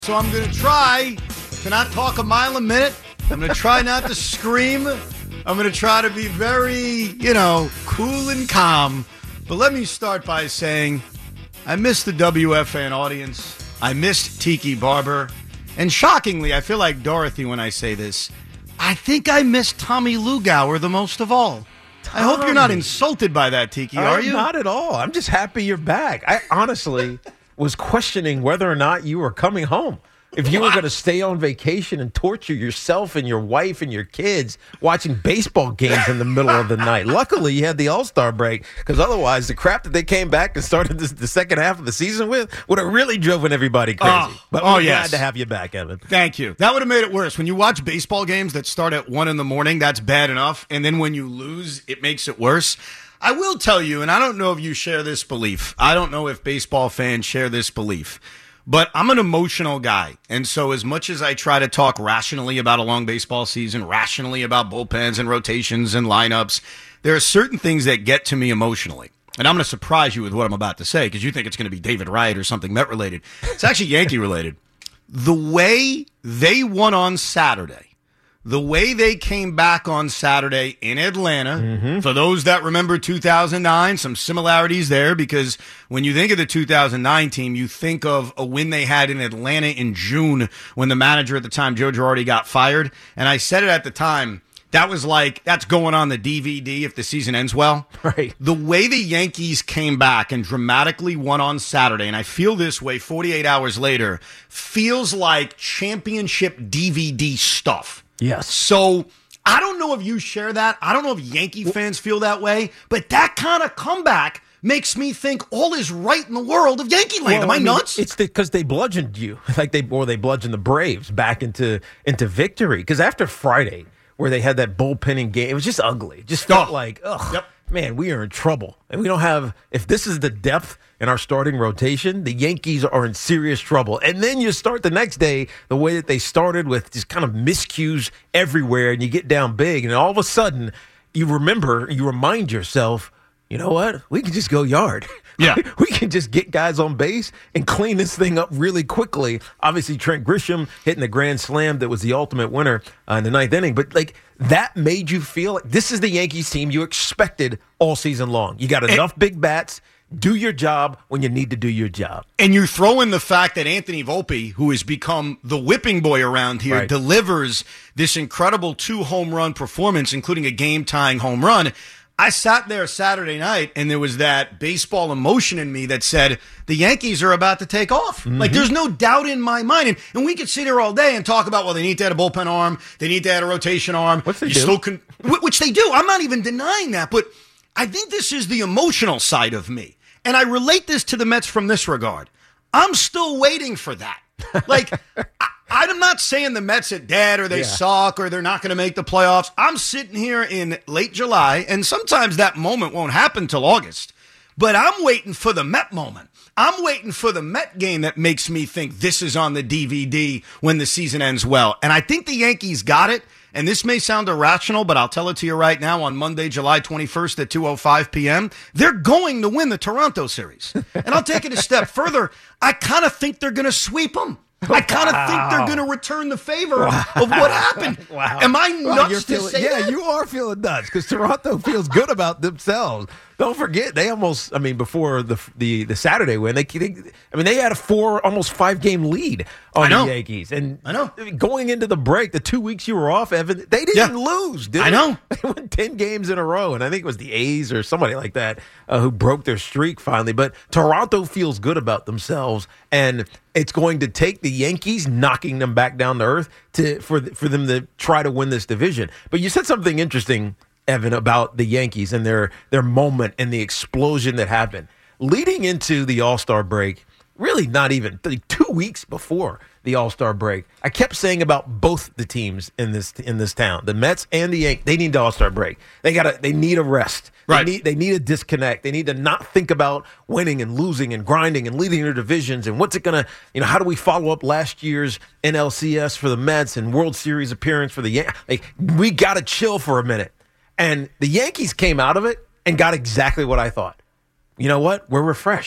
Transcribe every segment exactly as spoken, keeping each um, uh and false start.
So I'm going to try to not talk a mile a minute. I'm going to try not to scream. I'm going to try to be very, you know, cool and calm. But let me start by saying I missed the W F N audience. I missed Tiki Barber. And shockingly, I feel like Dorothy when I say this, I think I missed Tommy Lugauer the most of all. Tommy. I hope you're not insulted by that, Tiki, are I'm you? Not at all. I'm just happy you're back. I honestly was questioning whether or not you were coming home. If you were going to stay on vacation and torture yourself and your wife and your kids watching baseball games in the middle of the night. Luckily, you had the All-Star break, because otherwise the crap that they came back and started this, the second half of the season with would have really driven everybody crazy. Oh, but oh, we're yes. glad to have you back, Evan. Thank you. That would have made it worse. When you watch baseball games that start at one in the morning, that's bad enough. And then when you lose, it makes it worse. I will tell you, and I don't know if you share this belief. I don't know if baseball fans share this belief. But I'm an emotional guy, and so as much as I try to talk rationally about a long baseball season, rationally about bullpens and rotations and lineups, there are certain things that get to me emotionally. And I'm going to surprise you with what I'm about to say, because you think it's going to be David Wright or something Met-related. It's actually Yankee-related. The way they won on Saturday, the way they came back on Saturday in Atlanta, mm-hmm. for those that remember two thousand nine, some similarities there, because when you think of the two thousand nine team, you think of a win they had in Atlanta in June when the manager at the time, Joe Girardi, got fired. And I said it at the time, that was like, that's going on the D V D if the season ends well. Right. The way the Yankees came back and dramatically won on Saturday, and I feel this way forty-eight hours later, feels like championship D V D stuff. Yes. So I don't know if you share that. I don't know if Yankee fans feel that way, but that kind of comeback makes me think all is right in the world of Yankee land. Well, Am I, I mean, nuts? It's because the, they bludgeoned you, like they or they bludgeoned the Braves back into into victory. Because after Friday, where they had that bullpenning game, it was just ugly. It just felt oh. like, ugh, yep. man, we are in trouble, and we don't have. If this is the depth in our starting rotation, the Yankees are in serious trouble. And then you start the next day the way that they started, with just kind of miscues everywhere, and you get down big, and all of a sudden you remember, you remind yourself, you know what? We can just go yard. Yeah. We can just get guys on base and clean this thing up really quickly. Obviously, Trent Grisham hitting the grand slam that was the ultimate winner uh, in the ninth inning. But, like, that made you feel like this is the Yankees team you expected all season long. You got enough and, big bats. Do your job when you need to do your job. And you throw in the fact that Anthony Volpe, who has become the whipping boy around here, right. delivers this incredible two-home run performance, including a game-tying home run. I sat there Saturday night, and there was that baseball emotion in me that said, the Yankees are about to take off. Mm-hmm. Like, there's no doubt in my mind. And, and we could sit here all day and talk about, well, they need to add a bullpen arm. They need to add a rotation arm. What's they you do? Still con- which they do. I'm not even denying that. But I think this is the emotional side of me. And I relate this to the Mets from this regard. I'm still waiting for that. Like, I, I'm not saying the Mets are dead or they yeah. suck or they're not going to make the playoffs. I'm sitting here in late July, and sometimes that moment won't happen till August. But I'm waiting for the Met moment. I'm waiting for the Met game that makes me think this is on the D V D when the season ends well. And I think the Yankees got it. And this may sound irrational, but I'll tell it to you right now. On Monday, July twenty-first at two oh five p.m., they're going to win the Toronto series. And I'll take it a step further. I kind of think they're going to sweep them. I kind of wow. think they're going to return the favor wow. of what happened. Wow. Am I nuts well, to feeling, say yeah, that? Yeah, you are feeling nuts because Toronto feels good about themselves. Don't forget, they almost, I mean, before the the, the Saturday win, they, they, I mean, they had a four, almost five-game lead on the Yankees. And I know. Going into the break, the two weeks you were off, Evan, they didn't yeah. lose, did I they? know. They won ten games in a row, and I think it was the A's or somebody like that uh, who broke their streak finally. But Toronto feels good about themselves, and it's going to take the Yankees knocking them back down to earth to for for them to try to win this division. But you said something interesting, Evan, about the Yankees and their their moment and the explosion that happened leading into the All-Star break. Really, not even like two weeks before the All-Star break, I kept saying about both the teams in this in this town, the Mets and the Yankees. They need the All-Star break. They got they need a rest. Right. They need they need a disconnect. They need to not think about winning and losing and grinding and leading their divisions and what's it gonna, you know, how do we follow up last year's N L C S for the Mets and World Series appearance for the Yankees? Like, we got to chill for a minute. And the Yankees came out of it and got exactly what I thought. You know what? We're refreshed.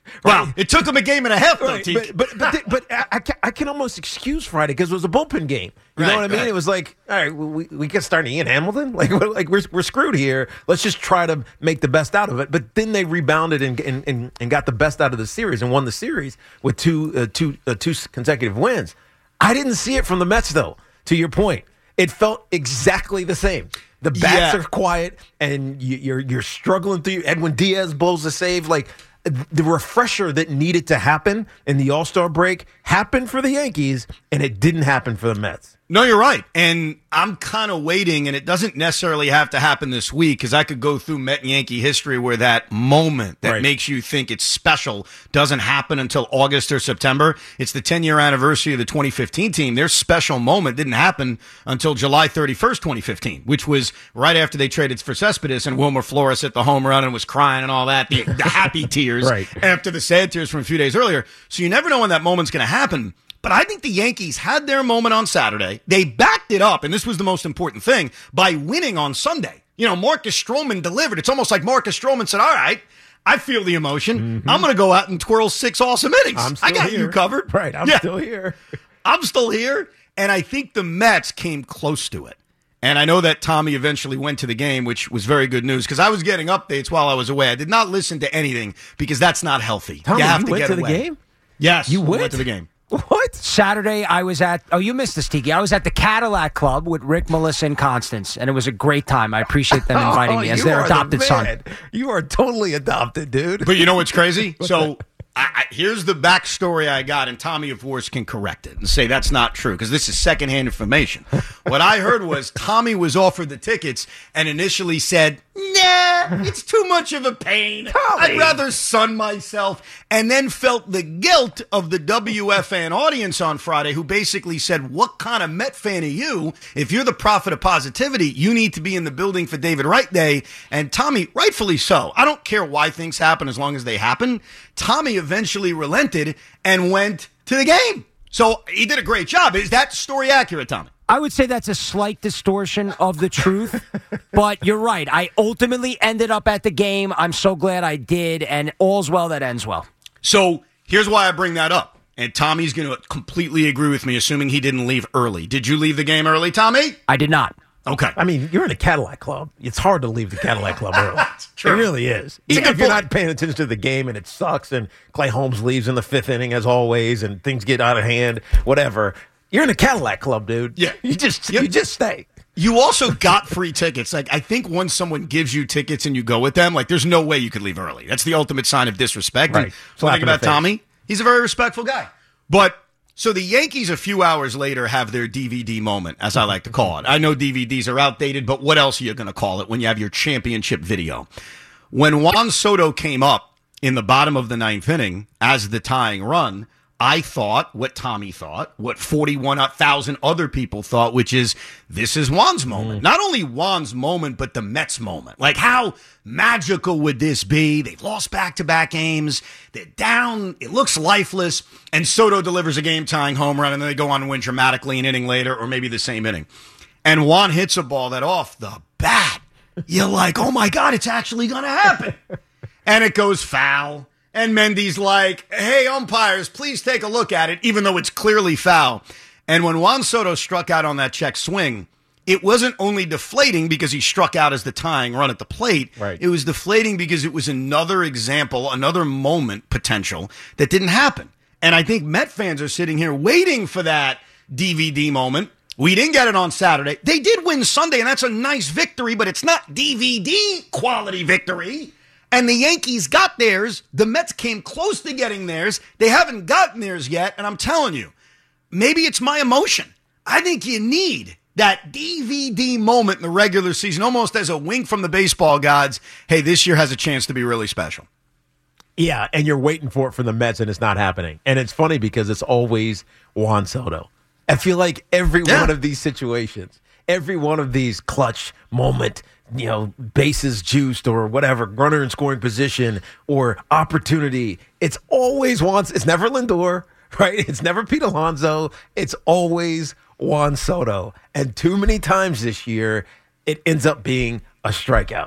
Wow, right? It took them a game and a half, though, right. But but but, they, but I, I, can, I can almost excuse Friday because it was a bullpen game. You right, know what I mean? Right. It was like, all right, we we can start Ian Hamilton. Like like we're we're screwed here. Let's just try to make the best out of it. But then they rebounded and and, and, and got the best out of the series and won the series with two uh, two uh, two consecutive wins. I didn't see it from the Mets, though. To your point, it felt exactly the same. The bats yeah. are quiet, and you, you're you're struggling through. Edwin Diaz blows the save. Like the refresher that needed to happen in the All-Star break happened for the Yankees, and it didn't happen for the Mets. No, you're right. And I'm kind of waiting, and it doesn't necessarily have to happen this week because I could go through Met and Yankee history where that moment that right. makes you think it's special doesn't happen until August or September. It's the ten-year anniversary of the twenty fifteen team. Their special moment didn't happen until July thirty-first, twenty fifteen, which was right after they traded for Cespedes and Wilmer Flores hit the home run and was crying and all that, the, the happy tears right. after the sad tears from a few days earlier. So you never know when that moment's going to happen. But I think the Yankees had their moment on Saturday. They backed it up, and this was the most important thing, by winning on Sunday. You know, Marcus Stroman delivered. It's almost like Marcus Stroman said, all right, I feel the emotion. Mm-hmm. I'm going to go out and twirl six awesome innings. I'm still I got here. you covered. Right, I'm yeah. still here. I'm still here, and I think the Mets came close to it. And I know that Tommy eventually went to the game, which was very good news, because I was getting updates while I was away. I did not listen to anything because that's not healthy. Tommy, you have you to went get to away. the game? Yes, you went? went to the game. What? Saturday, I was at, oh, you missed this, Tiki. I was at the Cadillac Club with Rick, Melissa, and Constance, and it was a great time. I appreciate them inviting oh, me as their adopted the son. You are totally adopted, dude. But you know what's crazy? so I, I, here's the backstory I got, and Tommy, of course, can correct it and say that's not true, because this is secondhand information. What I heard was Tommy was offered the tickets and initially said, nah, it's too much of a pain. Tommy. I'd rather sun myself. And then felt the guilt of the W F N audience on Friday, who basically said, what kind of Met fan are you? If you're the prophet of positivity, you need to be in the building for David Wright Day. And Tommy, rightfully so. I don't care why things happen as long as they happen. Tommy eventually relented and went to the game. So he did a great job. Is that story accurate, Tommy? I would say that's a slight distortion of the truth, but you're right. I ultimately ended up at the game. I'm so glad I did, and all's well that ends well. So here's why I bring that up, and Tommy's going to completely agree with me, assuming he didn't leave early. Did you leave the game early, Tommy? I did not. Okay. I mean, you're in a Cadillac Club. It's hard to leave the Cadillac Club early. True. It really is. It's Even if you're not paying attention to the game and it sucks and Clay Holmes leaves in the fifth inning as always and things get out of hand, whatever. You're in a Cadillac Club, dude. Yeah. You just yep. you just stay. You also got free tickets. Like, I think once someone gives you tickets and you go with them, like, there's no way you could leave early. That's the ultimate sign of disrespect. Right. And one thing about Tommy, he's a very respectful guy. But so the Yankees a few hours later have their D V D moment, as I like to call it. I know D V Ds are outdated, but what else are you going to call it when you have your championship video? When Juan Soto came up in the bottom of the ninth inning as the tying run, I thought what Tommy thought, what forty-one thousand other people thought, which is this is Juan's moment. Mm. Not only Juan's moment, but the Mets moment. Like, how magical would this be? They've lost back-to-back games. They're down. It looks lifeless. And Soto delivers a game-tying home run, and then they go on and win dramatically an inning later, or maybe the same inning. And Juan hits a ball that off the bat. You're like, oh, my God, it's actually going to happen. And it goes foul. And Mendy's like, hey, umpires, please take a look at it, even though it's clearly foul. And when Juan Soto struck out on that check swing, it wasn't only deflating because he struck out as the tying run at the plate. Right. It was deflating because it was another example, another moment potential that didn't happen. And I think Met fans are sitting here waiting for that D V D moment. We didn't get it on Saturday. They did win Sunday, and that's a nice victory, but it's not D V D quality victory. And the Yankees got theirs. The Mets came close to getting theirs. They haven't gotten theirs yet. And I'm telling you, maybe it's my emotion. I think you need that D V D moment in the regular season, almost as a wink from the baseball gods. Hey, this year has a chance to be really special. Yeah, and you're waiting for it from the Mets, and it's not happening. And it's funny because it's always Juan Soto. I feel like every yeah. one of these situations, every one of these clutch moment, you know, bases juiced or whatever, runner in scoring position or opportunity, it's always Juan. It's never Lindor, right? It's never Pete Alonso. It's always Juan Soto. And too many times this year, it ends up being a strikeout.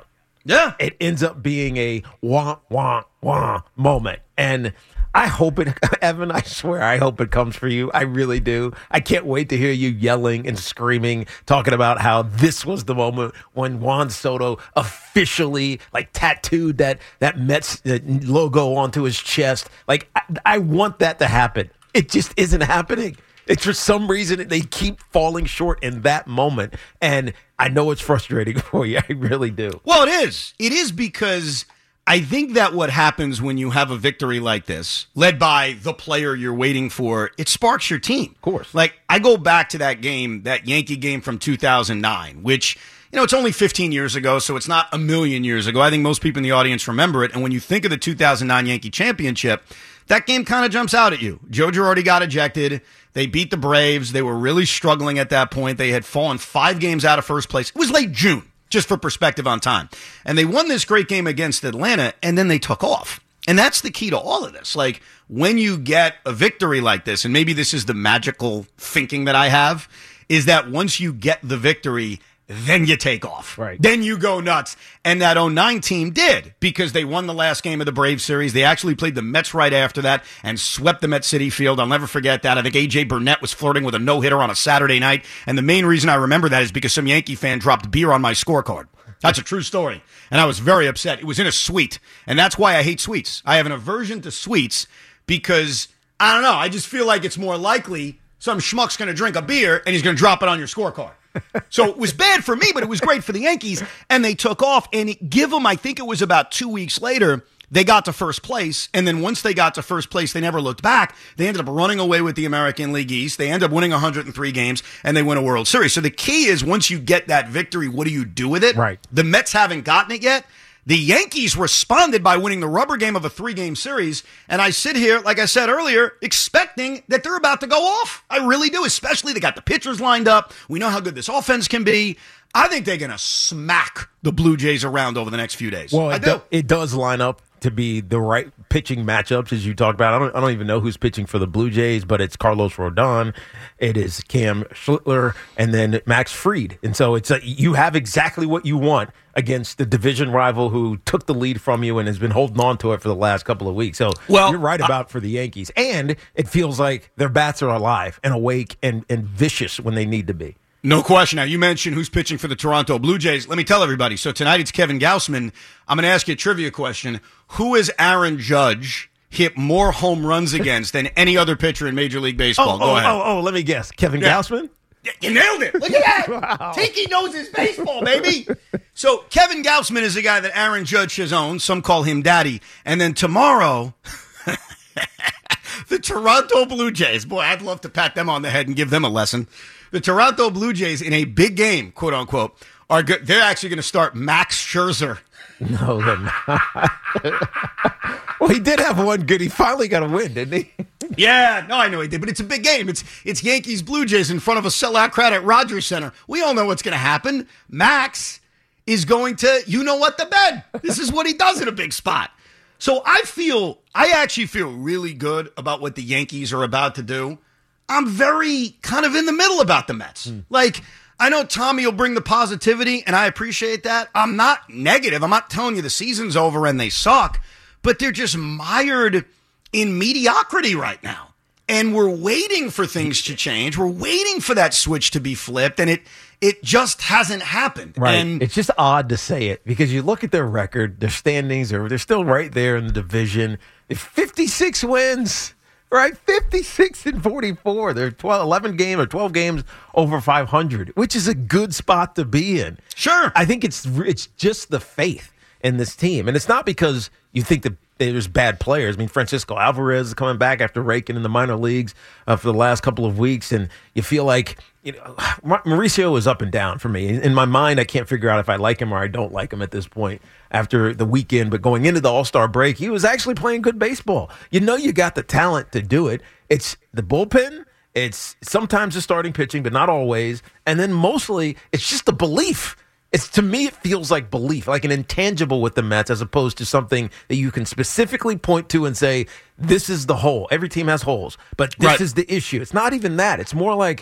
Yeah. It ends up being a wah, wah, wah moment. And I hope it, Evan, I swear, I hope it comes for you. I really do. I can't wait to hear you yelling and screaming, talking about how this was the moment when Juan Soto officially, like, tattooed that, that Mets logo onto his chest. Like, I, I want that to happen. It just isn't happening. It's for some reason they keep falling short in that moment. And I know it's frustrating for you. I really do. Well, it is. It is because I think that what happens when you have a victory like this, led by the player you're waiting for, it sparks your team. Of course. Like, I go back to that game, that Yankee game from two thousand nine, which, you know, it's only fifteen years ago, so it's not a million years ago. I think most people in the audience remember it. And when you think of the two thousand nine Yankee championship, that game kind of jumps out at you. Joe Girardi got ejected. They beat the Braves. They were really struggling at that point. They had fallen five games out of first place. It was late June, just for perspective on time. And they won this great game against Atlanta, and then they took off. And that's the key to all of this. Like, when you get a victory like this, and maybe this is the magical thinking that I have, is that once you get the victory, then you take off. Right. Then you go nuts. And that oh nine team did, because they won the last game of the Braves series. They actually played the Mets right after that and swept them at Citi Field. I'll never forget that. I think A J Burnett was flirting with a no-hitter on a Saturday night. And the main reason I remember that is because some Yankee fan dropped beer on my scorecard. That's a true story. And I was very upset. It was in a suite. And that's why I hate sweets. I have an aversion to sweets because, I don't know, I just feel like it's more likely some schmuck's going to drink a beer and he's going to drop it on your scorecard. So it was bad for me, but it was great for the Yankees, and they took off. And it, give them, I think it was about two weeks later, they got to first place. And then once they got to first place, they never looked back. They ended up running away with the American League East. They ended up winning one hundred three games, and they win a World Series. So the key is, once you get that victory, what do you do with it? Right. The Mets haven't gotten it yet. The Yankees responded by winning the rubber game of a three-game series, and I sit here, like I said earlier, expecting that they're about to go off. I really do, especially they got the pitchers lined up. We know how good this offense can be. I think they're going to smack the Blue Jays around over the next few days. Well, I it, do. do, it does line up to be the right pitching matchups, as you talked about. I don't, I don't even know who's pitching for the Blue Jays, but it's Carlos Rodon, it is Cam Schlittler, and then Max Fried. And so it's a, you have exactly what you want against the division rival who took the lead from you and has been holding on to it for the last couple of weeks. So well, you're right about uh, for the Yankees. And it feels like their bats are alive and awake and, and vicious when they need to be. No question. Now, you mentioned who's pitching for the Toronto Blue Jays. Let me tell everybody. So tonight it's Kevin Gausman. I'm going to ask you a trivia question. Who has Aaron Judge hit more home runs against than any other pitcher in Major League Baseball? Oh, Go oh, ahead. oh, oh, let me guess. Kevin Yeah. Gausman? You nailed it. Look at that. Wow. Tiki knows his baseball, baby. So Kevin Gausman is a guy that Aaron Judge has owned. Some call him daddy. And then tomorrow, the Toronto Blue Jays. Boy, I'd love to pat them on the head and give them a lesson. The Toronto Blue Jays, in a big game, quote unquote, are good. They're actually going to start Max Scherzer. No, they're not. Well, he did have one good. He finally got a win, didn't he? Yeah, no, I know he did, but it's a big game. It's it's Yankees Blue Jays in front of a sellout crowd at Rogers Center. We all know what's going to happen. Max is going to, you know what, the bed. This is what he does in a big spot. So I feel, I actually feel really good about what the Yankees are about to do. I'm very kind of in the middle about the Mets. Mm. Like, I know Tommy will bring the positivity, and I appreciate that. I'm not negative. I'm not telling you the season's over and they suck, but they're just mired in mediocrity right now. And we're waiting for things to change. We're waiting for that switch to be flipped, and it it just hasn't happened. Right. And it's just odd to say it because you look at their record, their standings, they're, they're still right there in the division. They're fifty-six wins. Right, fifty-six and forty-four. They're twelve, eleven games or twelve games over five hundred, which is a good spot to be in. Sure. I think it's it's just the faith in this team. And it's not because you think that there's bad players. I mean, Francisco Alvarez is coming back after raking in the minor leagues uh, for the last couple of weeks, and you feel like, you know, Mauricio is up and down for me. In my mind, I can't figure out if I like him or I don't like him at this point after the weekend. But going into the All-Star break, he was actually playing good baseball. You know you got the talent to do it. It's the bullpen. It's sometimes the starting pitching, but not always. And then mostly it's just the belief. It's, to me, it feels like belief, like an intangible with the Mets, as opposed to something that you can specifically point to and say, this is the hole. Every team has holes, but this Right. is the issue. It's not even that. It's more like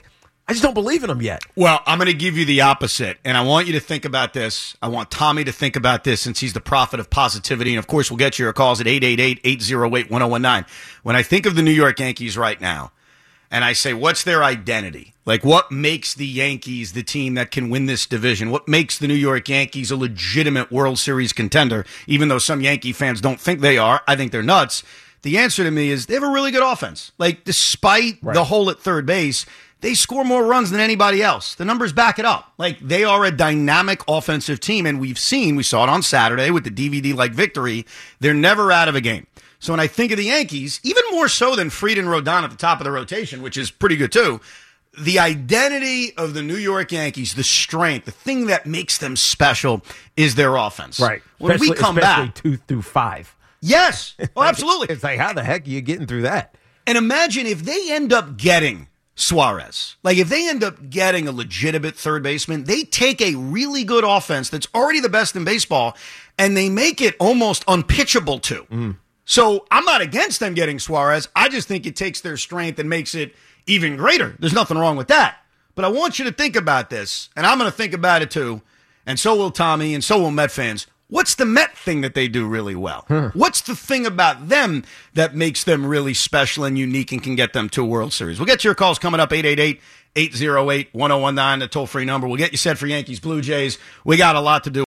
I just don't believe in them yet. Well, I'm going to give you the opposite, and I want you to think about this. I want Tommy to think about this since he's the prophet of positivity, and of course, we'll get your calls at eight eight eight, eight oh eight, one oh one nine. When I think of the New York Yankees right now, and I say, what's their identity? Like, what makes the Yankees the team that can win this division? What makes the New York Yankees a legitimate World Series contender, even though some Yankee fans don't think they are? I think they're nuts. The answer to me is they have a really good offense. Like, despite right. the hole at third base, they score more runs than anybody else. The numbers back it up. Like, they are a dynamic offensive team, and we've seen, we saw it on Saturday with the D V D-like victory, they're never out of a game. So when I think of the Yankees, even more so than Fried and Rodon at the top of the rotation, which is pretty good too, the identity of the New York Yankees, the strength, the thing that makes them special is their offense. Right. When especially, we come especially back. two through five. Yes. Oh, absolutely. It's like, how the heck are you getting through that? And imagine if they end up getting Suarez. Like, if they end up getting a legitimate third baseman, they take a really good offense that's already the best in baseball, and they make it almost unpitchable to. Mm. So I'm not against them getting Suarez. I just think it takes their strength and makes it even greater. There's nothing wrong with that. But I want you to think about this, and I'm going to think about it too, and so will Tommy, and so will Met fans. What's the Met thing that they do really well? Huh. What's the thing about them that makes them really special and unique and can get them to a World Series? We'll get to your calls coming up, eight eight eight, eight oh eight, one oh one nine, the toll-free number. We'll get you set for Yankees, Blue Jays. We got a lot to do.